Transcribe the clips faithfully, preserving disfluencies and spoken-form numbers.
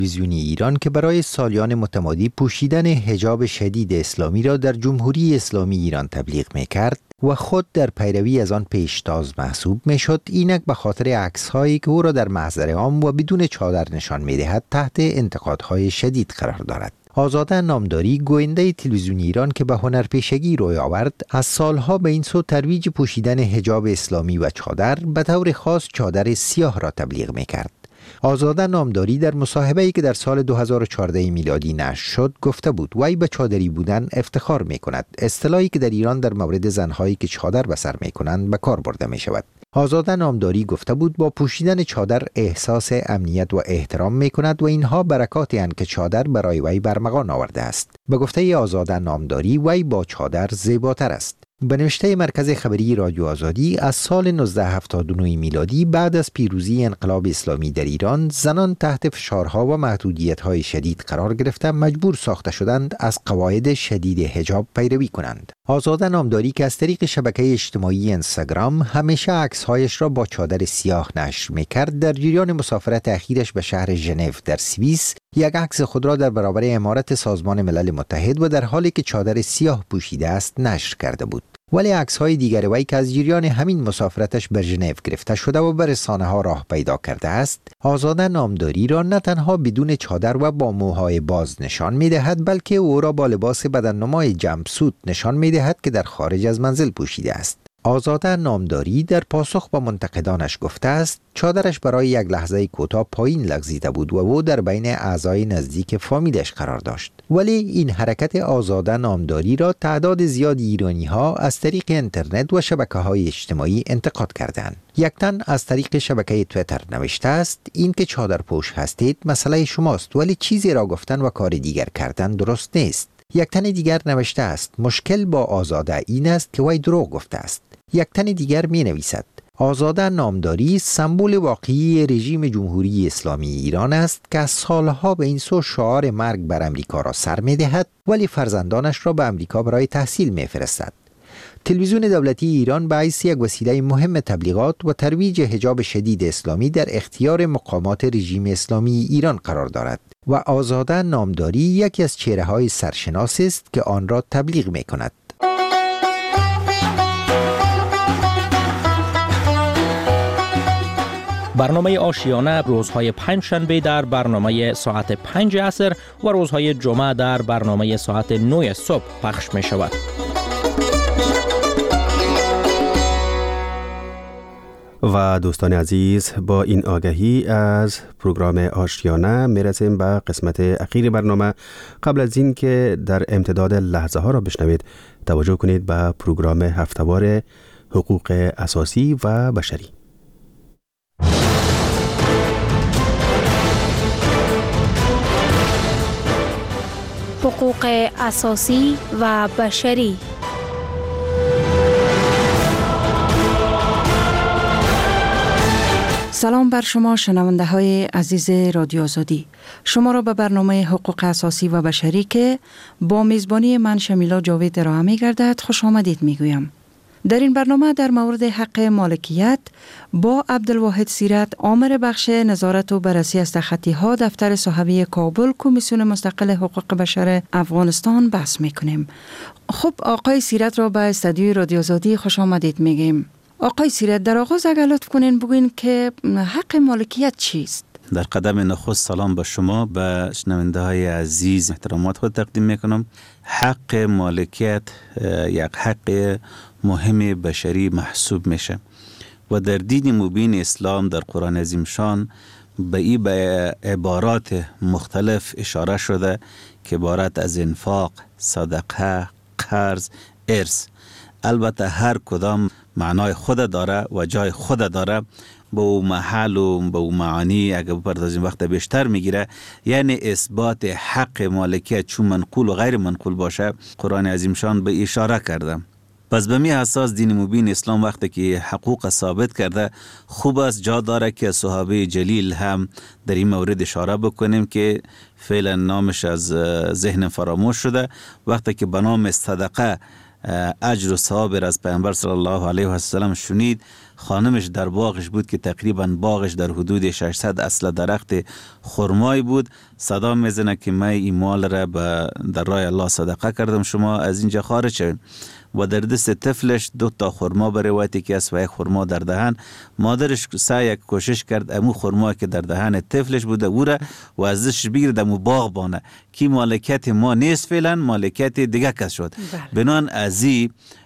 تلویزیونی ایران که برای سالیان متمادی پوشیدن حجاب شدید اسلامی را در جمهوری اسلامی ایران تبلیغ می‌کرد و خود در پیروی از آن پیشتاز محسوب می‌شد، اینک به خاطر عکس‌هایی که او را در محضر عام و بدون چادر نشان می‌دهد تحت انتقادهای شدید قرار دارد. آزاده نامداری، گوینده تلویزیونی ایران که به هنرپیشگی روی آورد، از سالها به این سو ترویج پوشیدن حجاب اسلامی و چادر، به طور خاص چادر سیاه را تبلیغ می‌کرد. آزاده نامداری در مصاحبه‌ای که در سال دو هزار و چهارده میلادی نشر شد گفته بود وی به چادری بودن افتخار می‌کند، اصطلاحی که در ایران در مورد زن‌هایی که چادر به سر می‌کنند به کار برده می‌شود. آزاده نامداری گفته بود با پوشیدن چادر احساس امنیت و احترام می‌کند و اینها برکاتی اند که چادر برای وی برمغان آورده است. به گفته آزاده نامداری وی با چادر زیباتر است. به نوشته مرکز خبری رادیو آزادی، از سال نوزده هفتاد و نه میلادی بعد از پیروزی انقلاب اسلامی در ایران، زنان تحت فشارها و محدودیت‌های شدید قرار گرفته مجبور ساخته شدند از قواعد شدید حجاب پیروی کنند. آزاده نامداری که از طریق شبکه اجتماعی اینستاگرام همیشه عکس‌هایش را با چادر سیاه نشر می‌کرد، در جریان مسافرت اخیرش به شهر ژنو در سوئیس یک عکس خود را در برابر عمارت سازمان ملل متحد و در حالی که چادر سیاه پوشیده است نشر کرده بود. ولی عکس‌های دیگر وی که از جریان همین مسافرتش به ژنو گرفته شده و به رسانه‌ها راه پیدا کرده است، آزاده نامداری را نه تنها بدون چادر و با موهای باز نشان می‌دهد، بلکه او را با لباس بدننمای جمپسوت نشان می‌دهد که در خارج از منزل پوشیده است. آزاده نامداری در پاسخ به منتقدانش گفته است چادرش برای یک لحظه کوتاه پایین لغزیده بود و او در بین اعضای نزدیک فامیلش قرار داشت. ولی این حرکت آزاده نامداری را تعداد زیادی ایرانی ها از طریق اینترنت و شبکه‌های اجتماعی انتقاد کردند. یک تن از طریق شبکه توییتر نوشته است این که چادر پوش هستید مسئله شماست، ولی چیزی را گفتن و کار دیگر کردن درست نیست. یک تن دیگر نوشته است مشکل با آزاده این است که وی دروغ گفته است. یک تن دیگر می نویسد آزاده نامداری سمبل واقعی رژیم جمهوری اسلامی ایران است که از سالها به این سو شعار مرگ بر امریکا را سر می دهد ولی فرزندانش را به امریکا برای تحصیل می فرستد. تلویزیون دولتی ایران به حیث یک وسیله مهم تبلیغات و ترویج حجاب شدید اسلامی در اختیار مقامات رژیم اسلامی ایران قرار دارد و آزاده نامداری یکی از چهره‌های سرشناس است که آن را تبلیغ می کند. برنامه آشیانه روزهای پنج شنبه در برنامه ساعت پنج عصر و روزهای جمعه در برنامه ساعت نه صبح پخش می شود. و دوستان عزیز، با این آگهی از پروگرام آشیانه می رسیم به قسمت اخیر برنامه. قبل از این که در امتداد لحظه ها را بشنوید، توجه کنید به پروگرام هفتهوار حقوق اساسی و بشری. حقوق اساسی و بشری. سلام بر شما شنونده های عزیز رادیو آزادی. شما را به برنامه حقوق اساسی و بشری که با میزبانی من شمیلا جاوید ارائه می گردد خوش آمدید می گویم. در این برنامه در مورد حق مالکیت با عبدالواحد سیرت، آمر بخش نظارت و بررسی استخطی ها دفتر صحوی کابل کمیسیون مستقل حقوق بشر افغانستان بحث می کنیم. خب آقای سیرت را به استودیوی رادیو آزادی خوش آمدید می گیم. آقای سیرت، در آغاز اگر لطف کنین بگوین که حق مالکیت چیست؟ در قدم نخست سلام به شما، به شنونده های عزیز احترامات خود تقدیم میکنم. حق مالکیت یک حق مهم بشری محسوب میشه و در دین مبین اسلام در قرآن عظیم شان به این به عبارات مختلف اشاره شده که عبارت از انفاق، صدقه، قرض، ارث. البته هر کدام معنای خود داره و جای خود داره، با او محل و با او معانی اگر بپردازیم وقت بیشتر میگیره. یعنی اثبات حق مالکیت چون منقول و غیر منقول باشه قرآن عظیم شان به اشاره کرده. پس به می اساس دین مبین اسلام وقتی که حقوق ثابت کرده، خوب است جا داره که صحابه جلیل هم در این مورد اشاره بکنیم که فعلا نامش از ذهن فراموش شده. وقتی که به نام صدقه اجر و ثواب از پیامبر صلی الله علیه و سلم شنید، خانمش در باغش بود که تقریبا باغش در حدود ششصد اصل درخت خرمای بود. صدا میزنه که من این مال را در راه الله صدقه کردم، شما از اینجا خارج شوید. و در دست طفلش دو تا خرما به روایتی که است و یک خرما در دهن. مادرش سعی کوشش کرد امو خرما که در دهن طفلش بوده او را و ازش بگیرد امو باغ بانه که مالکیت ما نیست، فعلا مالکیت دیگه کس شد. بنان ازی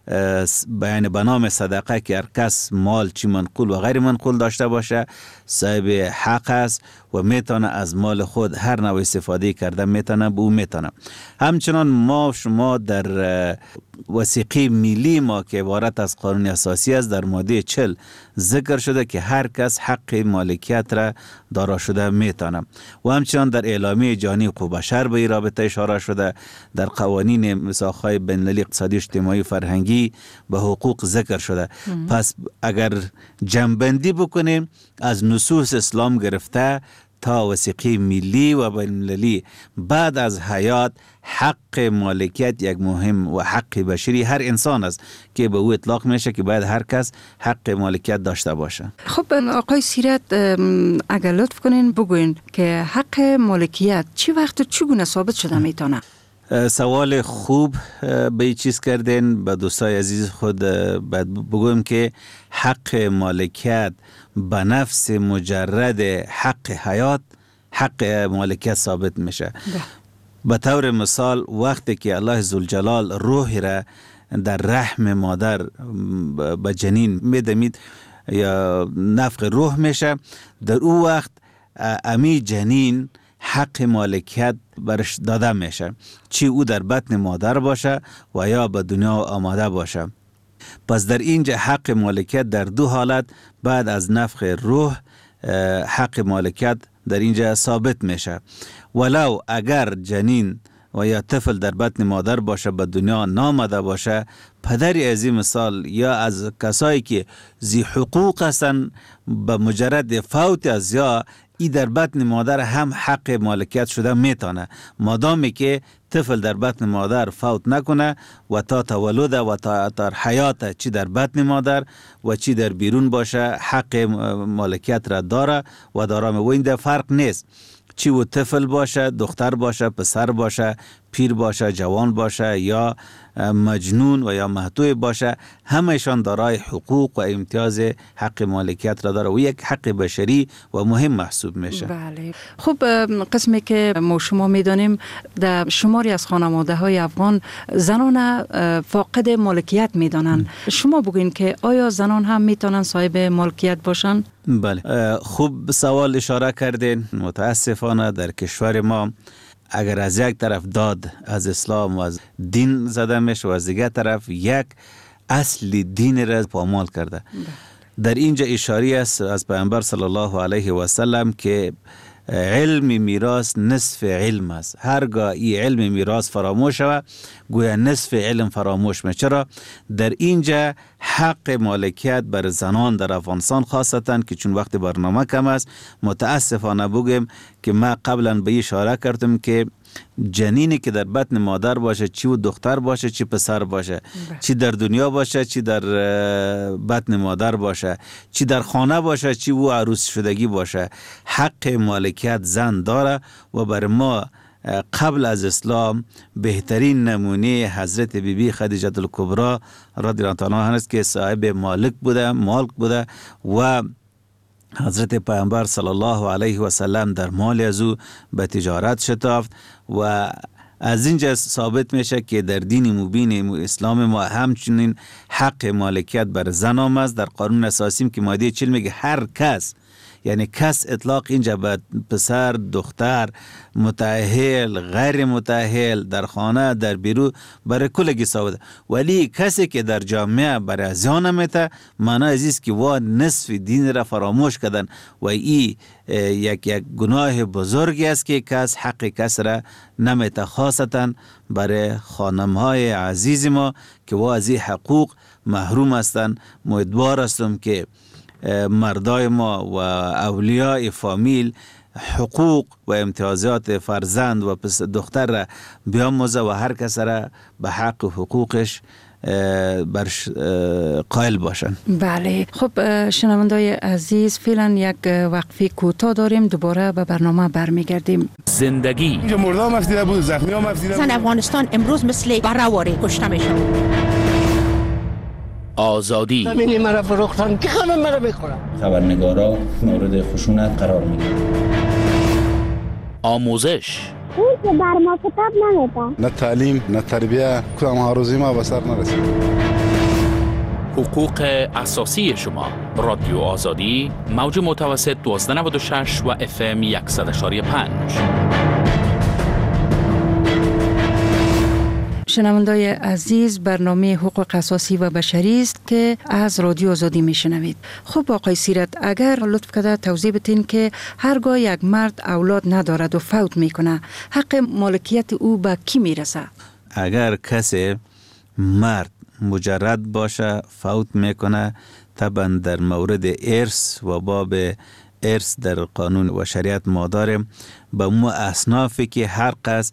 بیان بنام صدقه که هر کس مال چی منقول و غیر منقول داشته باشه صاحب حق است و میتونه از مال خود هر نوع استفاده کرده میتونه به او میتونه. همچنان ما شما در وثیقه ملی ما که عبارت از قانون اساسی است در ماده چهل ذکر شده که هر کس حق مالکیت را دارا شده میتونه و همچنان در اعلامیه جهانی حقوق بشر به این رابطه اشاره شده. در قوانین میثاق‌های بین‌المللی اقتصادی اجتماعی و فرهنگی به حقوق ذکر شده. ام. پس اگر جمع‌بندی بکنیم از نصوص اسلام گرفته تا وثیقه ملی و بین‌المللی بعد از حیات حق مالکیت یک مهم و حق بشری هر انسان است که به او اطلاق میشه که باید هر کس حق مالکیت داشته باشه. خب آقای سیرت اگر لطف کنین بگوین که حق مالکیت چی وقت چگونه ثابت شده میتونه؟ سوال خوب به این چیز کردین. به دوستای عزیز خود باید بگویم که حق مالکیت به نفس مجرد حق حیات حق مالکیت ثابت میشه. به طور مثال وقتی که الله ذوالجلال روح را در رحم مادر به جنین میدمید یا نفخ روح میشه، در او وقت امی جنین حق مالکیت برش داده میشه، چی او در بطن مادر باشه و یا به دنیا آماده باشه. پس در اینجا حق مالکیت در دو حالت بعد از نفخ روح حق مالکیت در اینجا ثابت میشه. ولو اگر جنین و یا طفل در بطن مادر باشه به دنیا نامده باشه، پدری از این مثال یا از کسایی که زی حقوق هستن به مجرد فوت از یا ای در بطن مادر هم حق مالکیت شده میتونه، مادامی که طفل در بطن مادر فوت نکنه و تا تولد و تا تا حیات چی در بطن مادر و چی در بیرون باشه حق مالکیت را داره و دارم. و این در فرق نیست چی و طفل باشه، دختر باشه، پسر باشه، پیر باشه، جوان باشه یا مجنون و یا محتوی باشه، همهشان دارای حقوق و امتیاز حق مالکیت را داره و یک حق بشری و مهم محسوب میشه. بله. خب قسمی که ما شما میدانیم در شماری از خانواده های افغان زنان فاقد مالکیت میدانند. شما بگوین که آیا زنان هم میتونن صاحب مالکیت باشن؟ بله، خوب سوال اشاره کردین. متاسفانه در کشور ما اگر از یک طرف داد از اسلام و از دین زده میشه و از دیگر طرف یک اصل دین را پامال کرده. در اینجا اشاره است از پیامبر صلی الله علیه و سلم که علم میراث نصف علم است. هرگاه این علم میراث فراموش شود گویا نصف علم فراموش میشه. چرا؟ در اینجا حق مالکیت بر زنان در افغانستان خاصتا که چون وقت برنامه کم است متاسفانه بگم که ما قبلا به اشاره کردم که جنینی که در بطن مادر باشه، چی و دختر باشه چی پسر باشه، چی در دنیا باشه چی در بطن مادر باشه، چی در خانه باشه چی و عروس شدگی باشه، حق مالکیت زن داره. و بر ما قبل از اسلام بهترین نمونه حضرت بی بی خدیجه الکبری رضی الله عنها هست که صاحب مالک بوده مالک بوده و حضرت پیامبر صلی الله علیه و سلم در مال از او به تجارت شتافت و از اینجا ثابت میشه که در دین مبین اسلام ما همچنین حق مالکیت بر زن آمد. در قانون اساسی که ماده چهل میگه هر کس، یعنی کس اطلاق اینجا به پسر، دختر، متأهل، غیر متأهل، در خانه، در بیرون برای کلگی ثابت. ولی کسی که در جامعه برای زیان میته معنی عزیز که وا نصف دین را فراموش کردن و ای یک یک گناه بزرگی است که کس حق کس را نمیته، خاصتا برای خانمهای عزیز ما که وا از این حقوق محروم هستند. امیدوار هستم که مردای ما و اولیاء فامیل حقوق و امتیازات فرزند و دختر را بیاموزه و هر کس را به حق و حقوقش برش قائل باشن. بله. خب شنوندای عزیز، فعلا یک وقفه کوتاه داریم، دوباره به برنامه برمیگردیم. زندگی اینجا مرده هم افزیده بود، زخمی هم افزیده بود. زن افغانستان امروز مثل برهواری کشته میشه. آزادی همینی مرا فروختن که خانم مرا بخورم. خبرنگارا مورد خشونت قرار میگیرن. آموزش اون که بر ما کتاب نمیدن. نه تعلیم نه تربیه، کدام ها روزی ما به سر نرسید. حقوق اساسی شما. رادیو آزادی، موج متوسط دوازده نود و شش و اف ام صد و پنج. شنوندای عزیز، برنامه حقوق اساسی و بشری است که از رادیو آزادی میشنوید. خب آقای سیرت، اگر لطف کرده توضیح بدین که هرگاه یک مرد اولاد ندارد و فوت میکنه، حق مالکیت او به کی میرسه؟ اگر کسی مرد مجرد باشه فوت میکنه، طبعا در مورد ارث و باب ارث در قانون و شریعت ما داریم، به مو اصنافی که هر قصد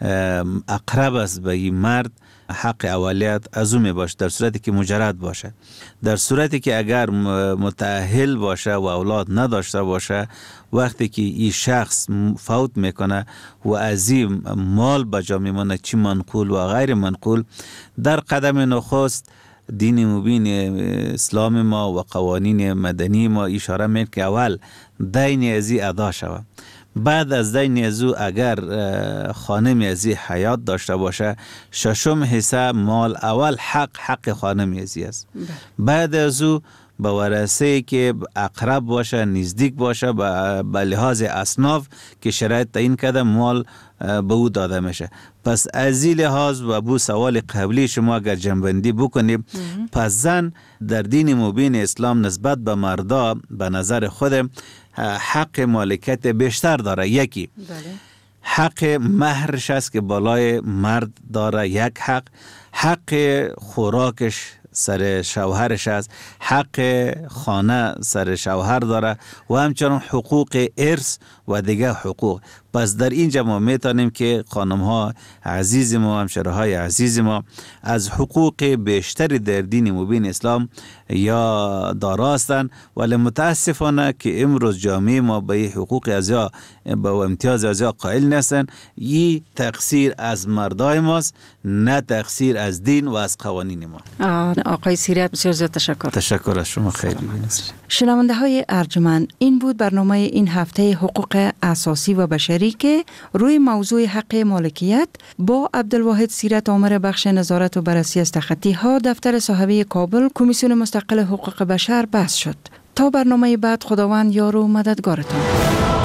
اقرب است به این مرد حق اولیت از او می باشه، در صورتی که مجرد باشه. در صورتی که اگر متأهل باشه و اولاد نداشته باشه، وقتی که این شخص فوت میکنه و از این مال بجا میمونه، چی منقول و غیر منقول، در قدم نخست دین مبین اسلام ما و قوانین مدنی ما اشاره میکنه که اول دین ازی ادا شود. بعد از دین ازو اگر خانم ازی حیات داشته باشه، ششم حصه مال اول حق حق خانم ازی است. بعد ازو به ورثه که اقرب باشه، نزدیک باشه، به لحاظ اصناف که شرایط تعیین کرده مال به او داده میشه. پس از این لحاظ و بو سوال قبلی شما اگر جنبندی بکنیم، پس زن در دین مبین اسلام نسبت به مردا به نظر خود حق مالکیت بیشتر داره. یکی بله. حق مهرش است که بالای مرد داره، یک حق حق خوراکش سر شوهرش است، حق خانه سر شوهر داره و همچنان حقوق ارث و دیگه حقوق. پس در اینجا ما میتونیم که خانم ها عزیز ما، همشره های عزیز ما از حقوق بیشتری در دین مبین اسلام یا داراستن، ولی متاسفانه که امروز جامعه ما به حقوق ازیا با امتیاز ازیا قائل نیستن. این تقصیر از مردای ماست، نه تقصیر از دین و از قوانین ما. آقای سیرت بسیار زیاد تشکر. تشکر از شما، خیلی. شنونده های ارجمند، این بود برنامه این هفته حقوق اساسی و بشری که روی موضوع حق مالکیت با عبدالواحد سیرت آمر بخش نظارت و بررسی از تخطی ها دفتر صاحبه کابل کمیسیون مستقل حقوق بشر بحث شد. تا برنامه بعد، خداوند یار و مددگارتان.